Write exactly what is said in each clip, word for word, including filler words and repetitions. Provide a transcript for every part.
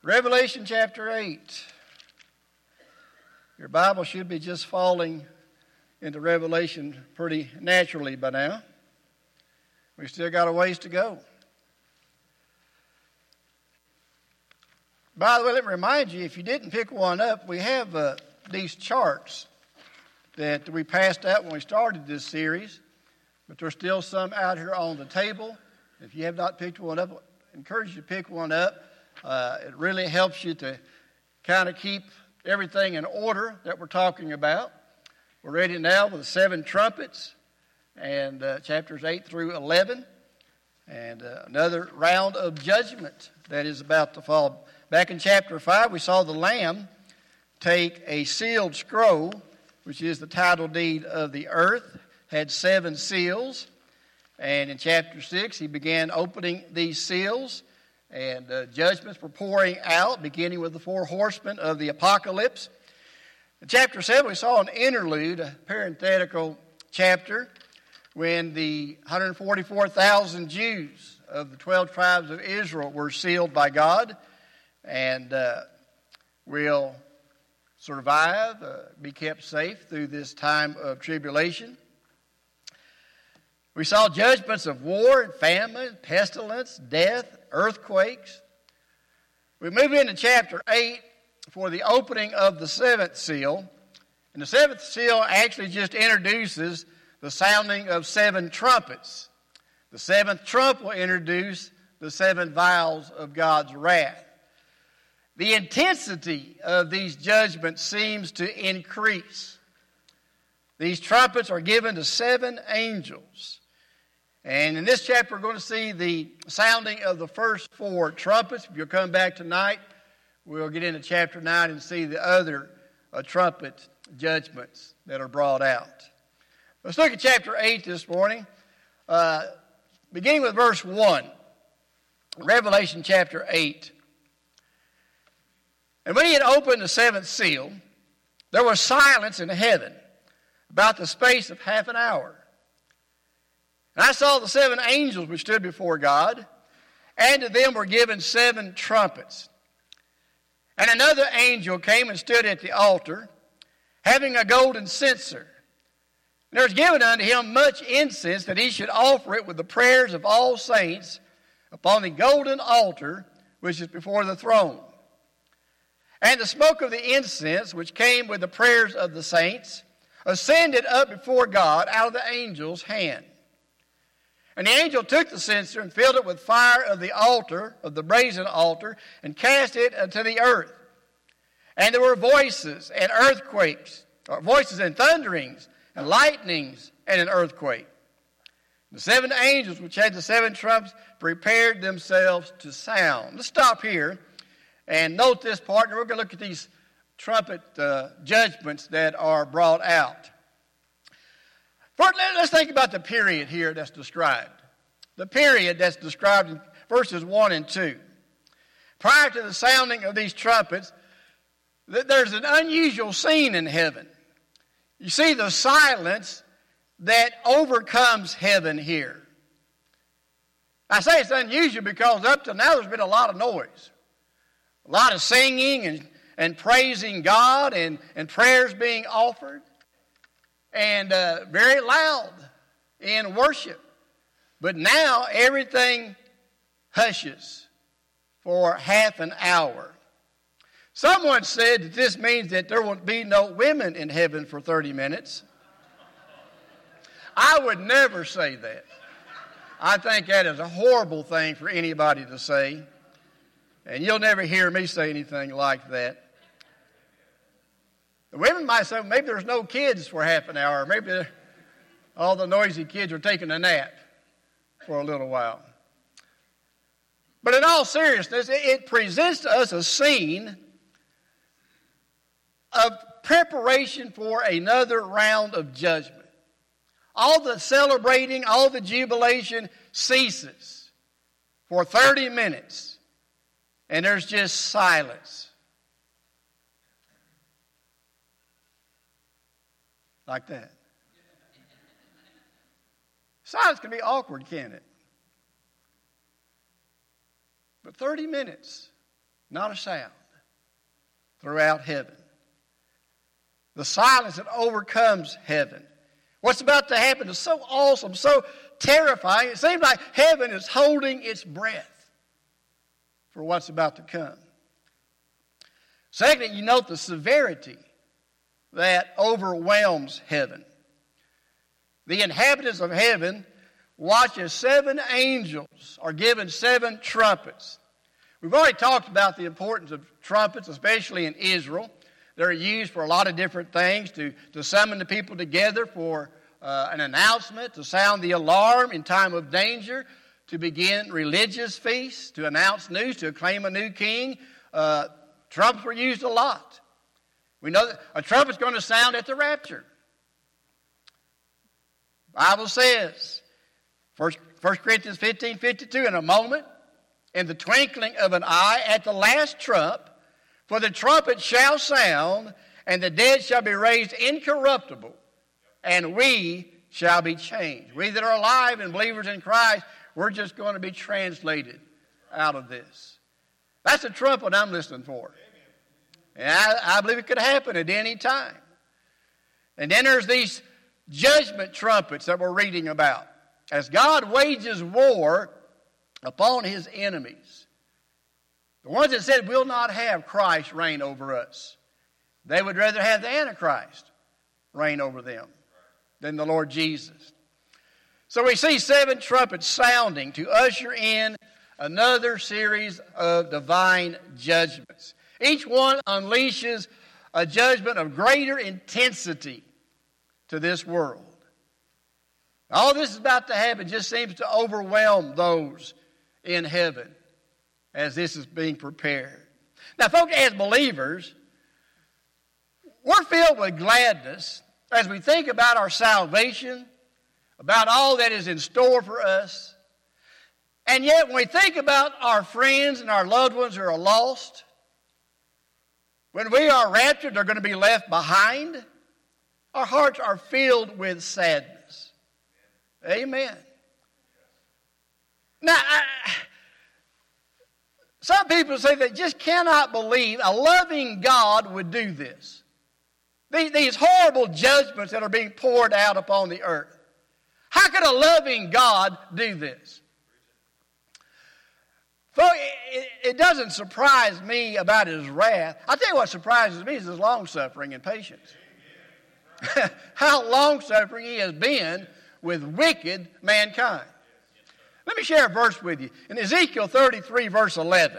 Revelation chapter eight. Your Bible should be just falling into Revelation pretty naturally by now. We still got a ways to go. By the way, let me remind you, if you didn't pick one up, we have uh, these charts that we passed out when we started this series, but there's still some out here on the table. If you have not picked one up, I encourage you to pick one up. Uh, it really helps you to kind of keep everything in order that we're talking about. We're ready now with the seven trumpets and uh, chapters eight through eleven, and uh, another round of judgment that is about to fall. Back in chapter five, we saw the Lamb take a sealed scroll, which is the title deed of the earth, had seven seals. And in chapter six, he began opening these seals, and uh, judgments were pouring out, beginning with the four horsemen of the apocalypse. In chapter seven, we saw an interlude, a parenthetical chapter, when the one hundred forty-four thousand Jews of the twelve tribes of Israel were sealed by God and uh, will survive, uh, be kept safe through this time of tribulation. We saw judgments of war and famine, pestilence, death, earthquakes. We move into chapter eight for the opening of the seventh seal. And the seventh seal actually just introduces the sounding of seven trumpets. The seventh trump will introduce the seven vials of God's wrath. The intensity of these judgments seems to increase. These trumpets are given to seven angels. And in this chapter, we're going to see the sounding of the first four trumpets. If you'll come back tonight, we'll get into chapter nine and see the other uh, trumpet judgments that are brought out. Let's look at chapter eight this morning, uh, beginning with verse one. Revelation chapter eight. And when he had opened the seventh seal, there was silence in heaven about the space of half an hour. And I saw the seven angels which stood before God, and to them were given seven trumpets. And another angel came and stood at the altar, having a golden censer. And there was given unto him much incense, that he should offer it with the prayers of all saints upon the golden altar which is before the throne. And the smoke of the incense, which came with the prayers of the saints, ascended up before God out of the angel's hand. And the angel took the censer and filled it with fire of the altar, of the brazen altar, and cast it unto the earth. And there were voices and earthquakes, or voices and thunderings, and lightnings, and an earthquake. The seven angels which had the seven trumps prepared themselves to sound. Let's stop here and note this part, and we're going to look at these trumpet uh, judgments that are brought out. First, let's think about the period here that's described. The period that's described in verses one and two. Prior to the sounding of these trumpets, there's an unusual scene in heaven. You see the silence that overcomes heaven here. I say it's unusual because up to now there's been a lot of noise. A lot of singing and, and praising God and, and prayers being offered. And uh, very loud in worship. But now everything hushes for half an hour. Someone said that this means that there will be no women in heaven for thirty minutes. I would never say that. I think that is a horrible thing for anybody to say. And you'll never hear me say anything like that. The women might say, maybe there's no kids for half an hour. Maybe all the noisy kids are taking a nap for a little while. But in all seriousness, it presents to us a scene of preparation for another round of judgment. All the celebrating, all the jubilation ceases for thirty minutes, and there's just silence. Like that. Silence can be awkward, can't it? But thirty minutes Not a sound throughout heaven. The silence that overcomes heaven. What's about to happen is so awesome, so terrifying. It seems like heaven is holding its breath for what's about to come. Secondly, you note the severity that overwhelms heaven. The inhabitants of heaven watch as seven angels are given seven trumpets. We've already talked about the importance of trumpets, especially in Israel. They're used for a lot of different things, to, to summon the people together for uh, an announcement, to sound the alarm in time of danger, to begin religious feasts, to announce news, to acclaim a new king. Uh, trumpets were used a lot. We know that a trumpet's going to sound at the rapture. The Bible says, First Corinthians fifteen fifty-two, in a moment, in the twinkling of an eye, at the last trump, for the trumpet shall sound, and the dead shall be raised incorruptible, and we shall be changed. We that are alive and believers in Christ, we're just going to be translated out of this. That's the trumpet I'm listening for. And I, I believe it could happen at any time. And then there's these judgment trumpets that we're reading about. As God wages war upon his enemies, the ones that said we'll not have Christ reign over us, they would rather have the Antichrist reign over them than the Lord Jesus. So we see seven trumpets sounding to usher in another series of divine judgments. Each one unleashes a judgment of greater intensity to this world. All this is about to happen just seems to overwhelm those in heaven as this is being prepared. Now, folks, as believers, we're filled with gladness as we think about our salvation, about all that is in store for us. And yet, when we think about our friends and our loved ones who are lost, when we are raptured, they're going to be left behind, our hearts are filled with sadness. Amen. Now, I, some people say they just cannot believe a loving God would do this. These, these horrible judgments that are being poured out upon the earth. How could a loving God do this? Folks, it, it doesn't surprise me about his wrath. I'll tell you what surprises me is his long-suffering and patience. How long-suffering he has been with wicked mankind. Let me share a verse with you. In Ezekiel thirty-three, verse eleven,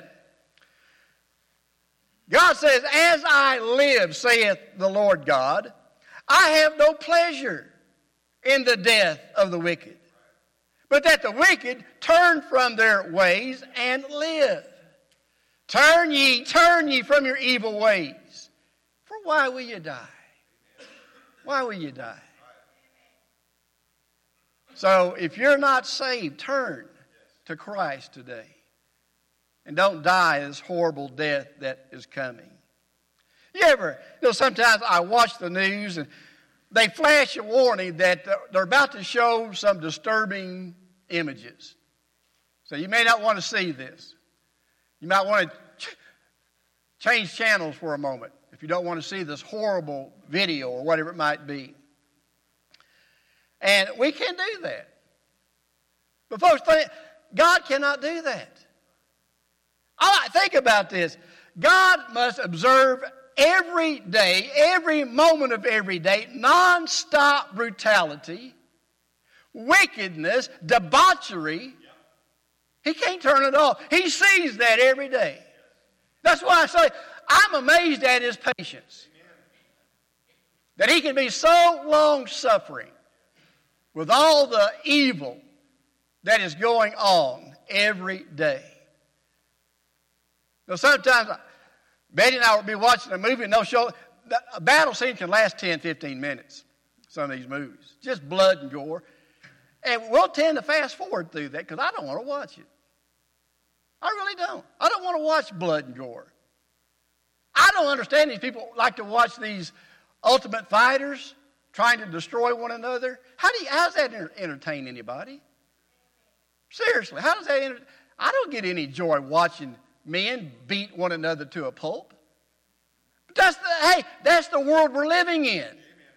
God says, "As I live, saith the Lord God, I have no pleasure in the death of the wicked, but that the wicked turn from their ways and live. Turn ye, turn ye from your evil ways. For why will you die? Why will you die?" So if you're not saved, turn to Christ today. And don't die this horrible death that is coming. You ever, you know, sometimes I watch the news and they flash a warning that they're about to show some disturbing images. So you may not want to see this. You might want to ch- change channels for a moment if you don't want to see this horrible video or whatever it might be. And we can do that. But folks, think, God cannot do that. I think about this. God must observe every day, every moment of every day, non-stop brutality, wickedness, debauchery. He can't turn it off. He sees that every day. That's why I say I'm amazed at his patience. That he can be so long-suffering with all the evil that is going on every day. Now, sometimes Betty and I will be watching a movie and they'll show a battle scene can last ten, fifteen minutes. Some of these movies, just blood and gore, and we'll tend to fast forward through that because I don't want to watch it. I really don't. I don't want to watch blood and gore. I don't understand these people like to watch these ultimate fighters trying to destroy one another. How do you, how does that entertain anybody? Seriously, how does that entertain? I don't get any joy watching men beat one another to a pulp. But that's the, hey, that's the world we're living in.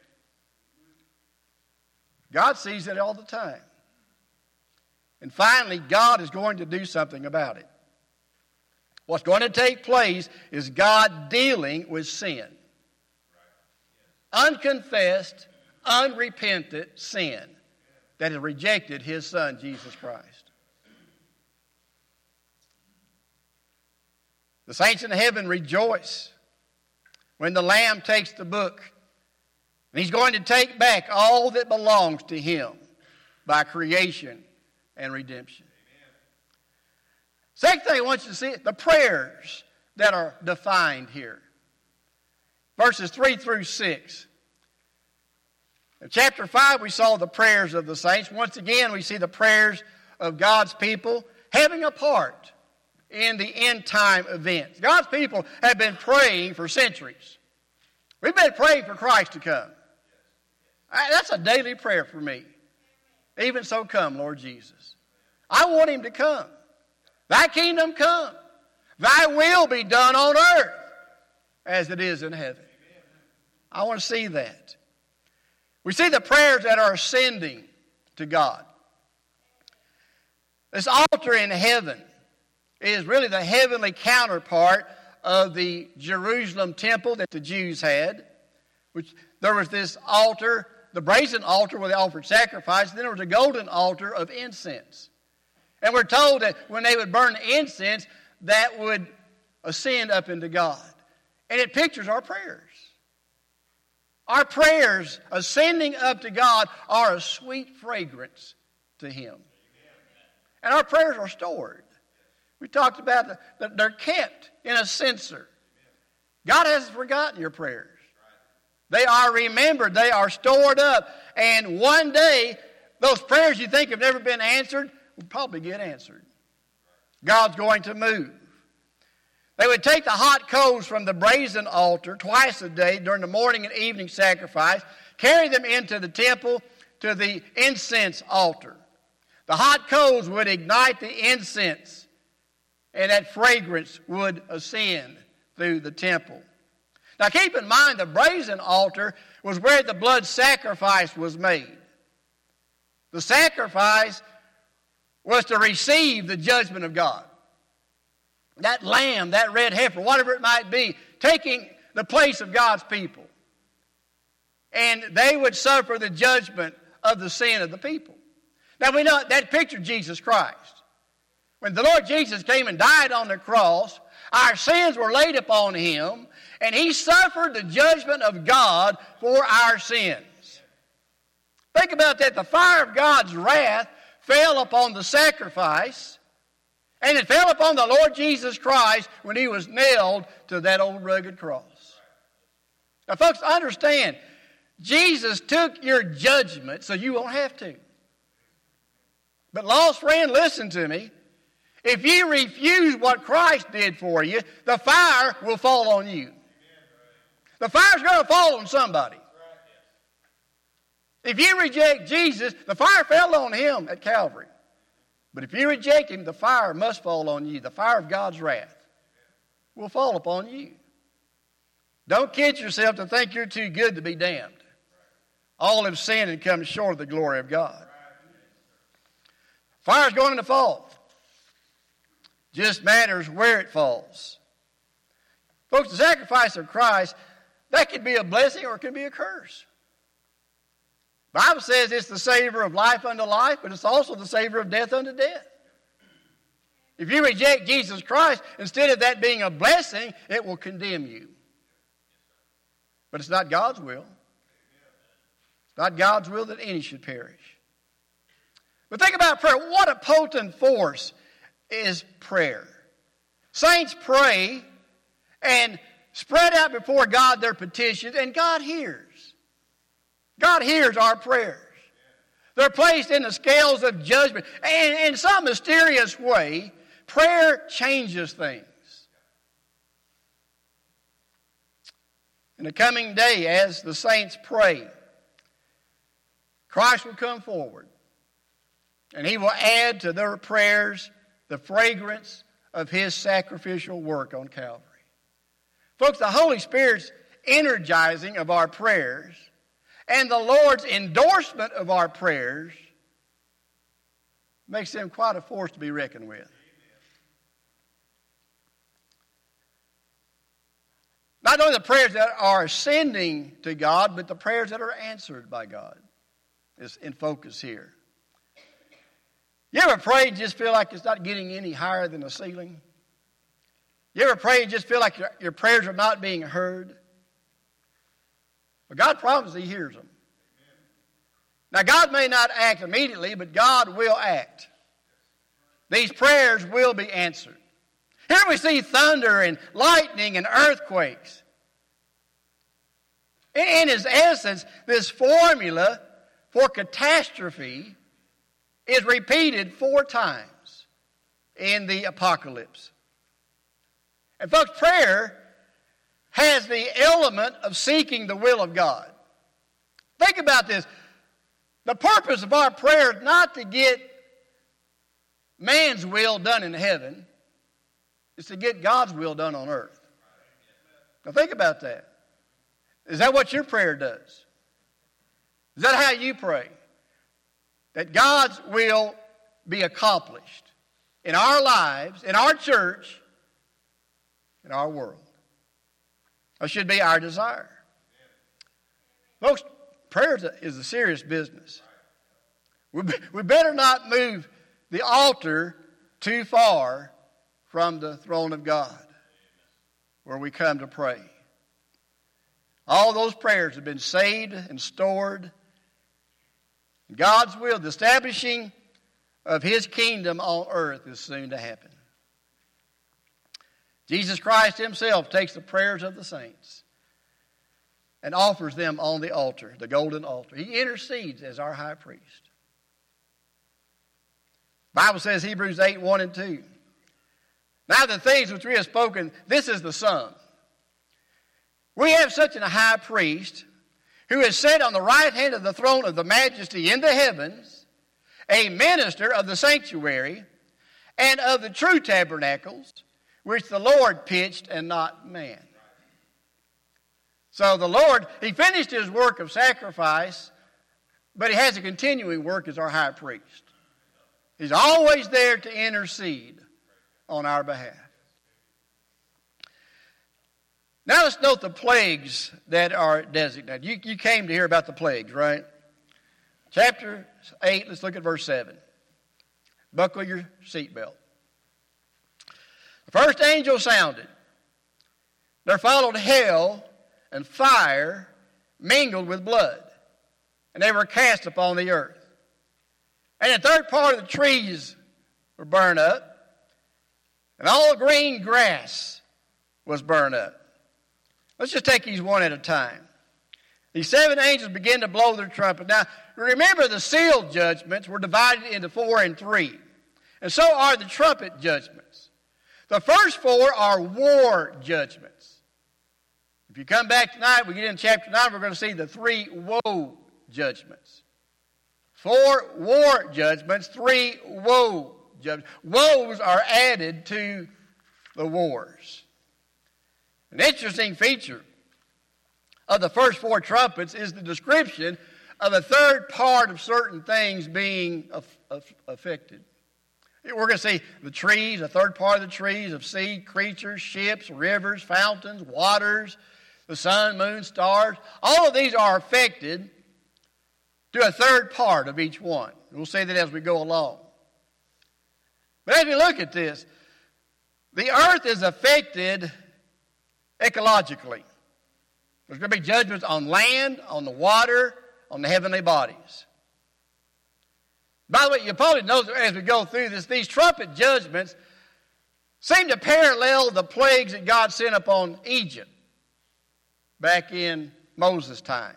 God sees it all the time. And finally, God is going to do something about it. What's going to take place is God dealing with sin. Unconfessed, unrepentant sin that has rejected His Son, Jesus Christ. The saints in heaven rejoice when the Lamb takes the book. And He's going to take back all that belongs to Him by creation and redemption. Amen. Second thing I want you to see, the prayers that are defined here. Verses three through six. In chapter five, we saw the prayers of the saints. Once again, we see the prayers of God's people having a part in the end time events. God's people have been praying for centuries. We've been praying for Christ to come. That's a daily prayer for me. Even so come, Lord Jesus. I want Him to come. Thy kingdom come. Thy will be done on earth as it is in heaven. I want to see that. We see the prayers that are ascending to God. This altar in heaven is really the heavenly counterpart of the Jerusalem temple that the Jews had. Which there was this altar, the brazen altar where they offered sacrifice. Then there was a golden altar of incense. And we're told that when they would burn incense, that would ascend up into God. And it pictures our prayers. Our prayers ascending up to God are a sweet fragrance to Him. And our prayers are stored. We talked about that they're kept in a censer. God hasn't forgotten your prayers. They are remembered. They are stored up. And one day, those prayers you think have never been answered will probably get answered. God's going to move. They would take the hot coals from the brazen altar twice a day during the morning and evening sacrifice, carry them into the temple to the incense altar. The hot coals would ignite the incense, and that fragrance would ascend through the temple. Now keep in mind, the brazen altar was where the blood sacrifice was made. The sacrifice was to receive the judgment of God. That lamb, that red heifer, whatever it might be, taking the place of God's people. And they would suffer the judgment of the sin of the people. Now we know that pictured Jesus Christ. When the Lord Jesus came and died on the cross, our sins were laid upon Him, and He suffered the judgment of God for our sins. Think about that. The fire of God's wrath fell upon the sacrifice, and it fell upon the Lord Jesus Christ when He was nailed to that old rugged cross. Now, folks, understand, Jesus took your judgment so you won't have to. But, lost friend, listen to me. If you refuse what Christ did for you, the fire will fall on you. The fire's going to fall on somebody. If you reject Jesus, the fire fell on Him at Calvary. But if you reject Him, the fire must fall on you. The fire of God's wrath will fall upon you. Don't kid yourself to think you're too good to be damned. All have sinned and come short of the glory of God. Fire's going to fall. Just matters where it falls. Folks, the sacrifice of Christ, that could be a blessing or it could be a curse. The Bible says it's the savor of life unto life, but it's also the savor of death unto death. If you reject Jesus Christ, instead of that being a blessing, it will condemn you. But it's not God's will. It's not God's will that any should perish. But think about prayer. What a potent force is prayer. Saints pray and spread out before God their petitions, and God hears. God hears our prayers. They're placed in the scales of judgment. And in some mysterious way, prayer changes things. In the coming day, as the saints pray, Christ will come forward, and He will add to their prayers the fragrance of his sacrificial work on Calvary. Folks, the Holy Spirit's energizing of our prayers and the Lord's endorsement of our prayers makes them quite a force to be reckoned with. Not only the prayers that are ascending to God, but the prayers that are answered by God is in focus here. You ever pray and just feel like it's not getting any higher than the ceiling? You ever pray and just feel like your, your prayers are not being heard? But God promises He hears them. Now, God may not act immediately, but God will act. These prayers will be answered. Here we see thunder and lightning and earthquakes. In, in its essence, this formula for catastrophe is repeated four times in the apocalypse. And folks, prayer has the element of seeking the will of God. Think about this. The purpose of our prayer is not to get man's will done in heaven. It's to get God's will done on earth. Now think about that. Is that what your prayer does? Is that how you pray? That God's will be accomplished in our lives, in our church, in our world. That should be our desire. Folks, prayer is a serious business. We better not move the altar too far from the throne of God where we come to pray. All those prayers have been saved and stored. God's will, the establishing of His kingdom on earth is soon to happen. Jesus Christ Himself takes the prayers of the saints and offers them on the altar, the golden altar. He intercedes as our high priest. The Bible says, Hebrews eight, one and two. Now the things which we have spoken, this is the sum. We have such a high priest who is set on the right hand of the throne of the majesty in the heavens, a minister of the sanctuary and of the true tabernacles, which the Lord pitched and not man. So the Lord, He finished His work of sacrifice, but He has a continuing work as our high priest. He's always there to intercede on our behalf. Now let's note the plagues that are designated. You, you came to hear about the plagues, right? Chapter eight, let's look at verse seven. Buckle your seatbelt. The first angel sounded. There followed hail and fire mingled with blood, and they were cast upon the earth. And the third part of the trees were burned up, and all green grass was burned up. Let's just take these one at a time. These seven angels began to blow their trumpet. Now, remember the seal judgments were divided into four and three. And so are the trumpet judgments. The first four are war judgments. If you come back tonight, we get in chapter nine, we're going to see the three woe judgments. Four war judgments, three woe judgments. Woes are added to the wars. An interesting feature of the first four trumpets is the description of a third part of certain things being affected. We're going to see the trees, a third part of the trees of seed, creatures, ships, rivers, fountains, waters, the sun, moon, stars. All of these are affected to a third part of each one. We'll see that as we go along. But as we look at this, the earth is affected ecologically. There's going to be judgments on land, on the water, on the heavenly bodies. By the way, you probably know as we go through this, these trumpet judgments seem to parallel the plagues that God sent upon Egypt back in Moses' time.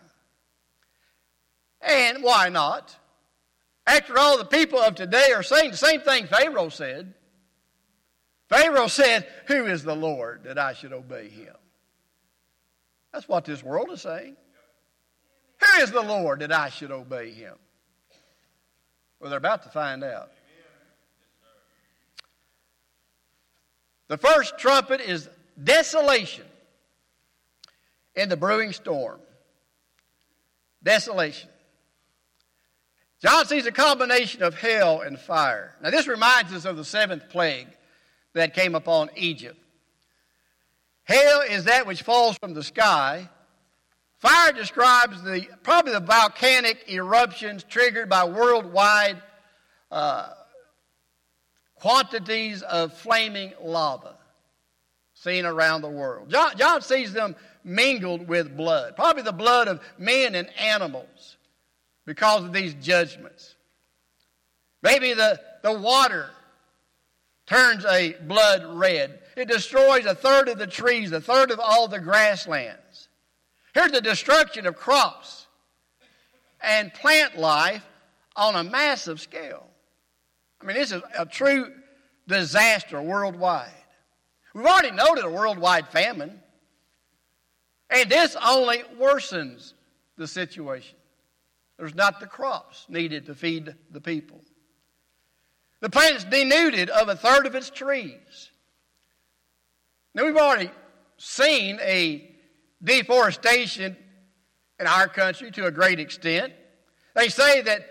And why not? After all, the people of today are saying the same thing Pharaoh said. Pharaoh said, "Who is the Lord that I should obey Him?" That's what this world is saying. Who is the Lord that I should obey Him? Well, they're about to find out. The first trumpet is desolation in the brewing storm. Desolation. John sees a combination of hell and fire. Now this reminds us of the seventh plague that came upon Egypt. Hell is that which falls from the sky. Fire describes the probably the volcanic eruptions triggered by worldwide uh, quantities of flaming lava seen around the world. John, John sees them mingled with blood, probably the blood of men and animals because of these judgments. Maybe the, the water turns a blood red. It destroys a third of the trees, a third of all the grasslands. Here's the destruction of crops and plant life on a massive scale. I mean, this is a true disaster worldwide. We've already noted a worldwide famine, and this only worsens the situation. There's not the crops needed to feed the people. The planet is denuded of a third of its trees. Now, we've already seen a deforestation in our country to a great extent. They say that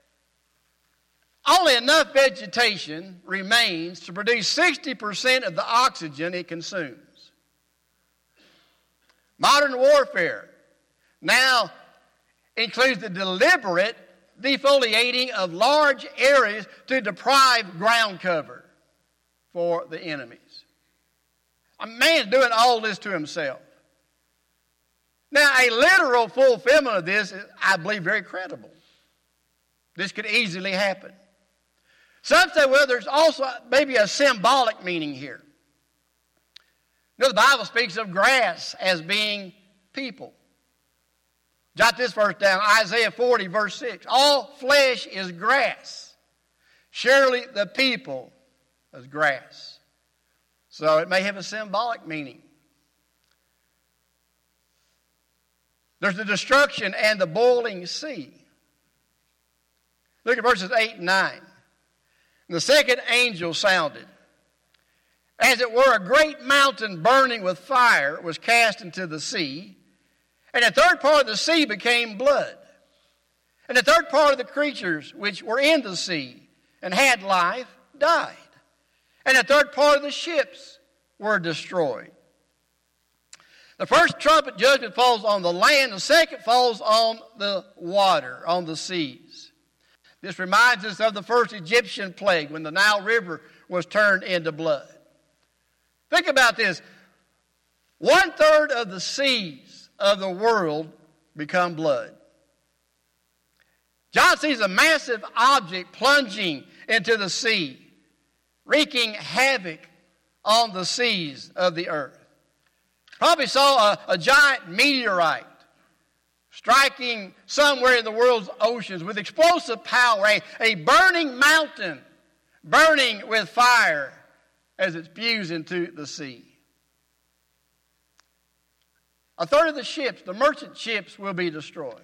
only enough vegetation remains to produce sixty percent of the oxygen it consumes. Modern warfare now includes the deliberate defoliating of large areas to deprive ground cover for the enemies. A man's doing all this to himself. Now, a literal fulfillment of this is, I believe, very credible. This could easily happen. Some say, well, there's also maybe a symbolic meaning here. You know, the Bible speaks of grass as being people. Jot this verse down, Isaiah forty, verse six. All flesh is grass. Surely the people is grass. So it may have a symbolic meaning. There's the destruction and the boiling sea. Look at verses eight and nine. And the second angel sounded. As it were, a great mountain burning with fire was cast into the sea. And a third part of the sea became blood. And a third part of the creatures which were in the sea and had life died. And a third part of the ships were destroyed. The first trumpet judgment falls on the land. The second falls on the water, on the seas. This reminds us of the first Egyptian plague when the Nile River was turned into blood. Think about this. One third of the seas of the world become blood. John sees a massive object plunging into the sea, wreaking havoc on the seas of the earth. Probably saw a, a giant meteorite striking somewhere in the world's oceans with explosive power, a, a burning mountain burning with fire as it spews into the sea. A third of the ships, the merchant ships, will be destroyed.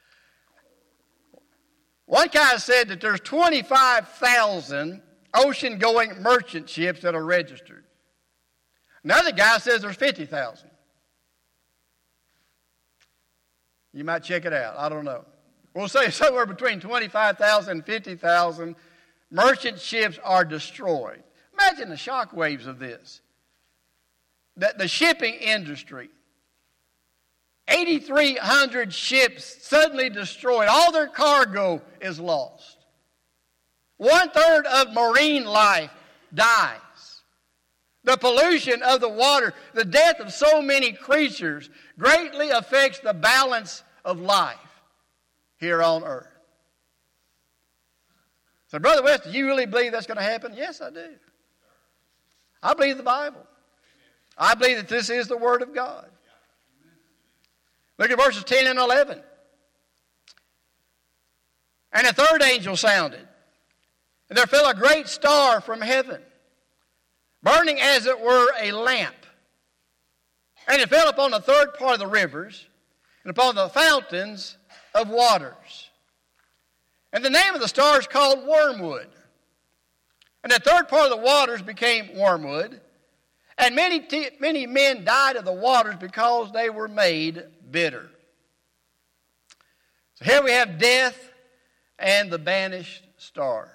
One guy said that there's twenty-five thousand ocean-going merchant ships that are registered. Another guy says there's fifty thousand. You might check it out. I don't know. We'll say somewhere between twenty-five thousand and fifty thousand merchant ships are destroyed. Imagine the shock waves of this. The, the shipping industry. eight thousand three hundred ships suddenly destroyed. All their cargo is lost. One third of marine life dies. The pollution of the water, the death of so many creatures greatly affects the balance of life here on earth. So, Brother West, do you really believe that's going to happen? Yes, I do. I believe the Bible. I believe that this is the Word of God. Look at verses ten and eleven. And a third angel sounded, and there fell a great star from heaven, burning as it were a lamp. And it fell upon the third part of the rivers, and upon the fountains of waters. And the name of the star is called Wormwood. And the third part of the waters became wormwood, And many, t- many men died of the waters because they were made bitter. So here we have death and the banished star.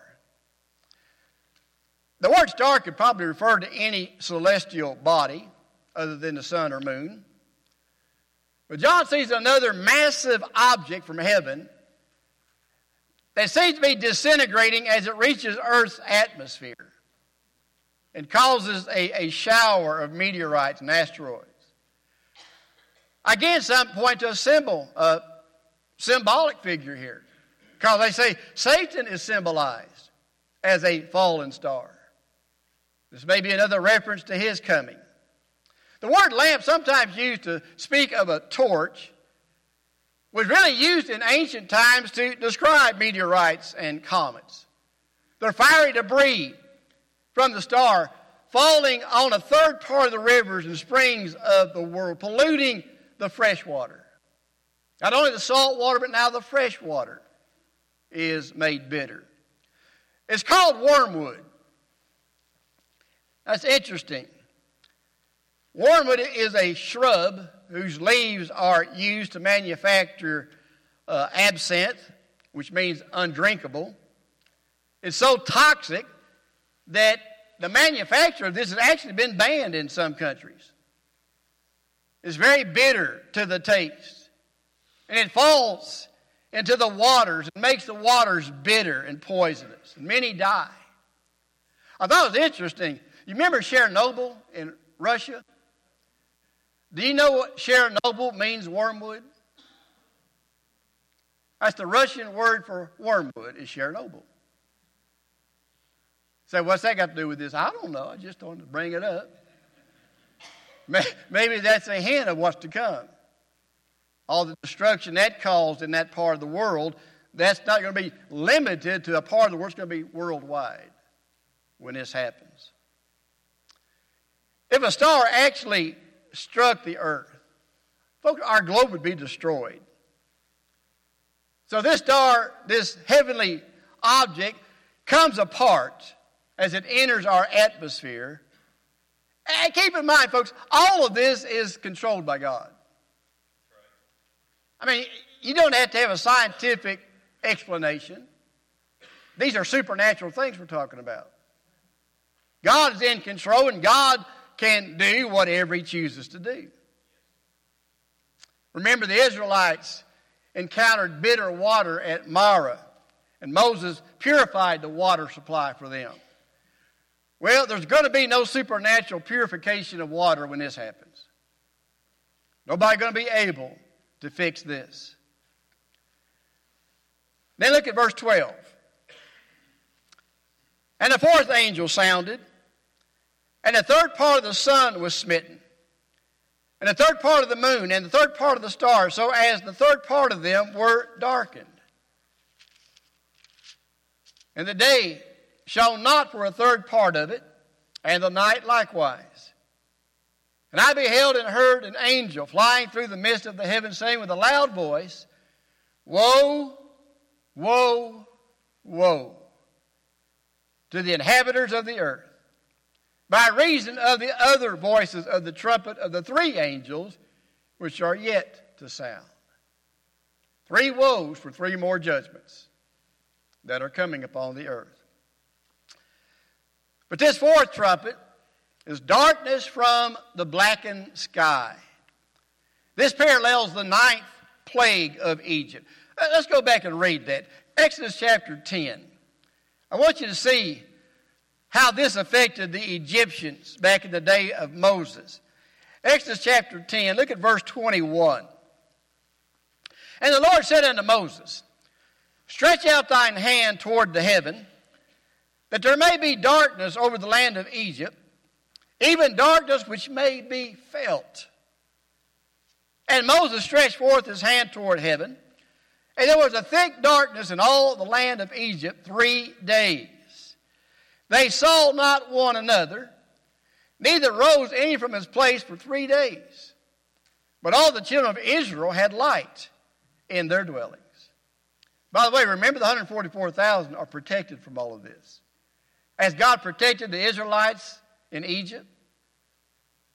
The word star could probably refer to any celestial body other than the sun or moon. But John sees another massive object from heaven that seems to be disintegrating as it reaches Earth's atmosphere and causes a, a shower of meteorites and asteroids. Again, some point to a symbol, a symbolic figure here. Because they say Satan is symbolized as a fallen star. This may be another reference to his coming. The word lamp, sometimes used to speak of a torch, was really used in ancient times to describe meteorites and comets. They're fiery debris from the star falling on a third part of the rivers and springs of the world, polluting the fresh water. Not only the salt water, but now the fresh water is made bitter. It's called wormwood. That's interesting. Wormwood is a shrub whose leaves are used to manufacture uh, absinthe, which means undrinkable. It's so toxic that the manufacture of this has actually been banned in some countries. It's very bitter to the taste. And it falls into the waters and makes the waters bitter and poisonous. And many die. I thought it was interesting. You remember Chernobyl in Russia? Do you know what Chernobyl means, wormwood? That's the Russian word for wormwood, is Chernobyl. So what's that got to do with this? I don't know. I just wanted to bring it up. Maybe that's a hint of what's to come. All the destruction that caused in that part of the world, that's not going to be limited to a part of the world. It's going to be worldwide when this happens. If a star actually struck the earth, folks, our globe would be destroyed. So this star, this heavenly object, comes apart as it enters our atmosphere. And keep in mind, folks, all of this is controlled by God. I mean, you don't have to have a scientific explanation. These are supernatural things we're talking about. God is in control, and God can do whatever He chooses to do. Remember, the Israelites encountered bitter water at Marah, and Moses purified the water supply for them. Well, there's going to be no supernatural purification of water when this happens. Nobody's going to be able to fix this. Then look at verse twelve. And the fourth angel sounded, and the third part of the sun was smitten, and the third part of the moon, and the third part of the stars, so as the third part of them were darkened. And the day shone not for a third part of it, and the night likewise. And I beheld and heard an angel flying through the midst of the heavens, saying with a loud voice, Woe, woe, woe to the inhabitants of the earth, by reason of the other voices of the trumpet of the three angels which are yet to sound. Three woes for three more judgments that are coming upon the earth. But this fourth trumpet is darkness from the blackened sky. This parallels the ninth plague of Egypt. Let's go back and read that. Exodus chapter ten. I want you to see how this affected the Egyptians back in the day of Moses. Exodus chapter ten, look at verse twenty-one. And the Lord said unto Moses, Stretch out thine hand toward the heaven, that there may be darkness over the land of Egypt, even darkness which may be felt. And Moses stretched forth his hand toward heaven, and there was a thick darkness in all the land of Egypt three days. They saw not one another, neither rose any from his place for three days. But all the children of Israel had light in their dwellings. By the way, remember the one hundred forty-four thousand are protected from all of this. As God protected the Israelites in Egypt,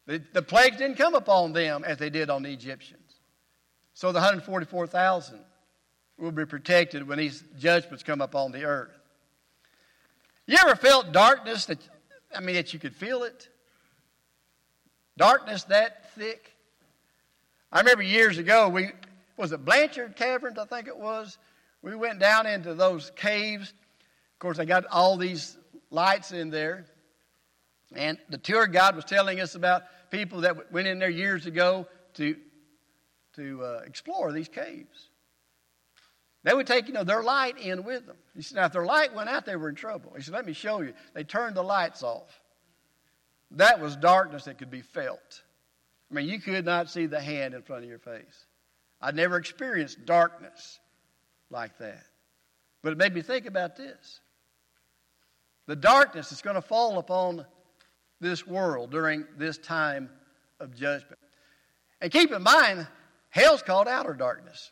The, the plagues didn't come upon them as they did on the Egyptians. So the one hundred forty-four thousand will be protected when these judgments come upon the earth. You ever felt darkness that, I mean, that you could feel it? Darkness that thick? I remember years ago, we was it Blanchard Caverns, I think it was? We went down into those caves. Of course, they got all these lights in there. And the tour guide was telling us about people that went in there years ago to, to uh, explore these caves. They would take, you know, their light in with them. He said, now, if their light went out, they were in trouble. He said, let me show you. They turned the lights off. That was darkness that could be felt. I mean, you could not see the hand in front of your face. I'd never experienced darkness like that. But it made me think about this. The darkness that's going to fall upon this world during this time of judgment. And keep in mind, hell's called outer darkness.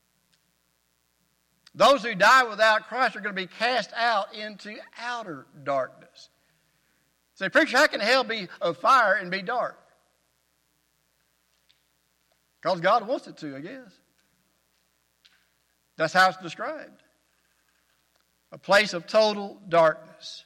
Those who die without Christ are going to be cast out into outer darkness. Say, preacher, how can hell be of fire and be dark? Because God wants it to, I guess. That's how it's described. A place of total darkness.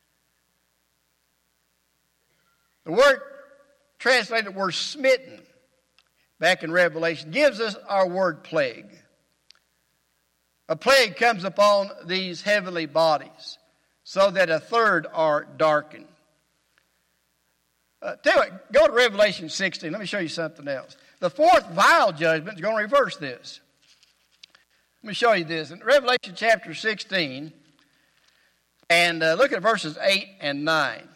The word translated, the word smitten, back in Revelation, gives us our word plague. A plague comes upon these heavenly bodies, so that a third are darkened. Uh, tell you what, go to Revelation sixteen. Let me show you something else. The fourth vial judgment is going to reverse this. Let me show you this. In Revelation chapter sixteen, and uh, look at verses eight and nine.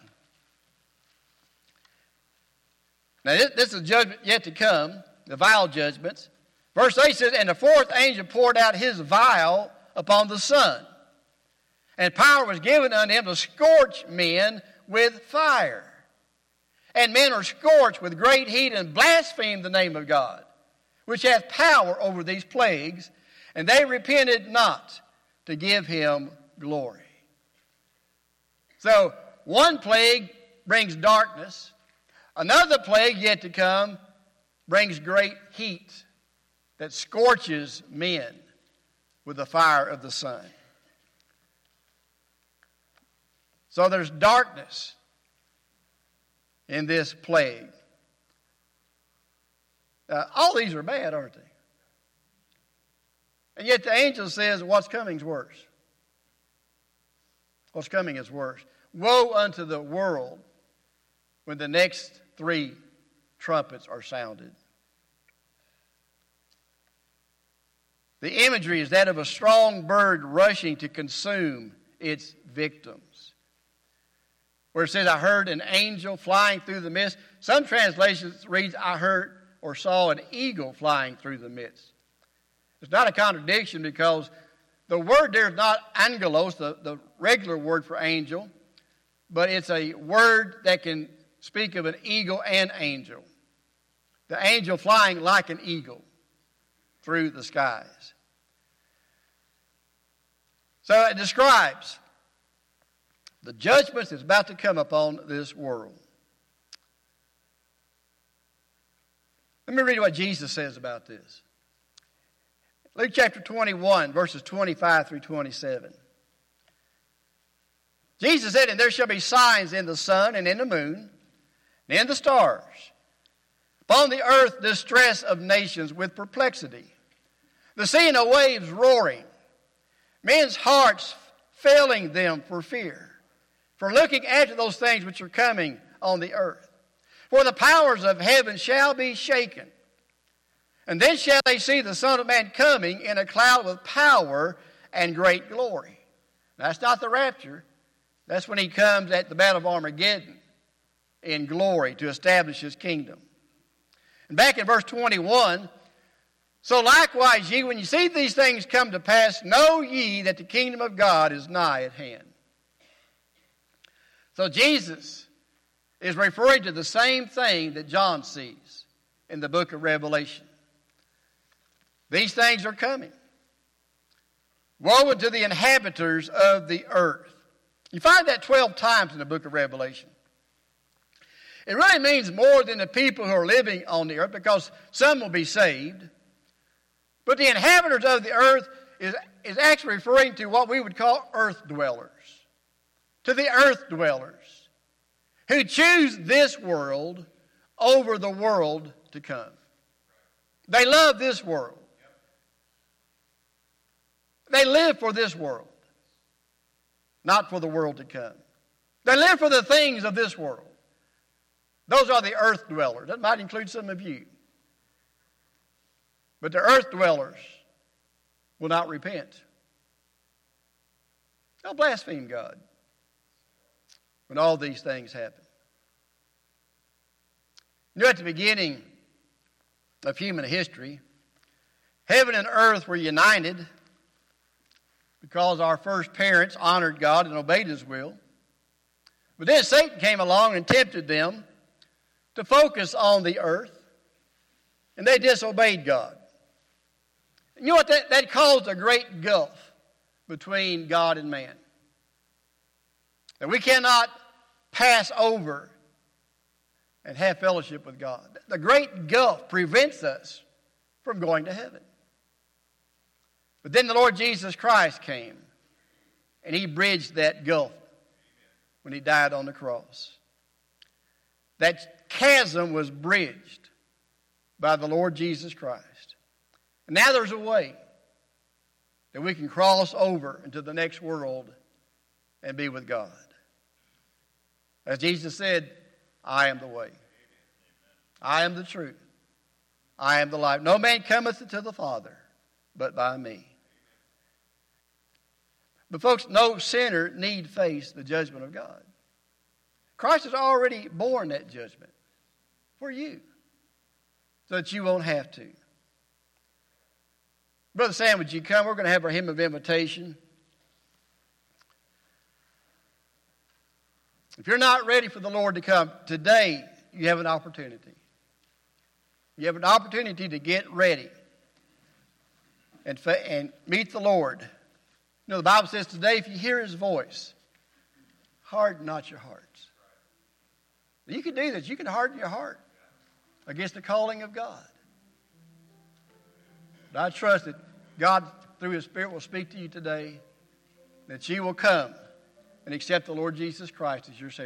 Now, this, this is a judgment yet to come, the vial judgments. Verse eight says, and the fourth angel poured out his vial upon the sun, and power was given unto him to scorch men with fire. And men are scorched with great heat and blaspheme the name of God, which hath power over these plagues, and they repented not to give him glory. So, one plague brings darkness. Another plague yet to come brings great heat that scorches men with the fire of the sun. So there's darkness in this plague. Uh, all these are bad, aren't they? And yet the angel says what's coming is worse. What's coming is worse. Woe unto the world when the next three trumpets are sounded. The imagery is that of a strong bird rushing to consume its victims. Where it says, I heard an angel flying through the midst. Some translations read, I heard or saw an eagle flying through the midst. It's not a contradiction because the word there is not angelos, the, the regular word for angel, but it's a word that can speak of an eagle and angel. The angel flying like an eagle through the skies. So it describes the judgment that's about to come upon this world. Let me read what Jesus says about this. Luke chapter twenty-one, verses twenty-five through twenty-seven. Jesus said, and there shall be signs in the sun and in the moon and in the stars. Upon the earth distress of nations with perplexity. The sea and the waves roaring. Men's hearts failing them for fear. For looking after those things which are coming on the earth. For the powers of heaven shall be shaken. And then shall they see the Son of Man coming in a cloud with power and great glory. That's not the rapture. That's when he comes at the battle of Armageddon in glory to establish his kingdom. And back in verse twenty-one, so likewise ye, when you see these things come to pass, know ye that the kingdom of God is nigh at hand. So Jesus is referring to the same thing that John sees in the book of Revelation. These things are coming. Woe unto the inhabitants of the earth. You find that twelve times in the book of Revelation. It really means more than the people who are living on the earth, because some will be saved. But the inhabitants of the earth is, is actually referring to what we would call earth dwellers. To the earth dwellers who choose this world over the world to come. They love this world. They live for this world, not for the world to come. They live for the things of this world. Those are the earth dwellers. That might include some of you. But the earth dwellers will not repent. They'll blaspheme God when all these things happen. You know, at the beginning of human history, heaven and earth were united because our first parents honored God and obeyed His will. But then Satan came along and tempted them to focus on the earth, and they disobeyed God. You know what? That, that caused a great gulf between God and man. That we cannot pass over and have fellowship with God. The great gulf prevents us from going to heaven. But then the Lord Jesus Christ came, and He bridged that gulf when He died on the cross. That chasm was bridged by the Lord Jesus Christ. And now there's a way that we can cross over into the next world and be with God. As Jesus said, I am the way. I am the truth. I am the life. No man cometh to the Father but by me. But folks, no sinner need face the judgment of God. Christ has already borne that judgment for you so that you won't have to. Brother Sam, would you come? We're going to have our hymn of invitation. If you're not ready for the Lord to come, today you have an opportunity. You have an opportunity to get ready and, fa- and meet the Lord. You know, the Bible says today, if you hear His voice, harden not your hearts. You can do this. You can harden your heart against the calling of God. But I trust that God, through His Spirit, will speak to you today, that you will come and accept the Lord Jesus Christ as your Savior.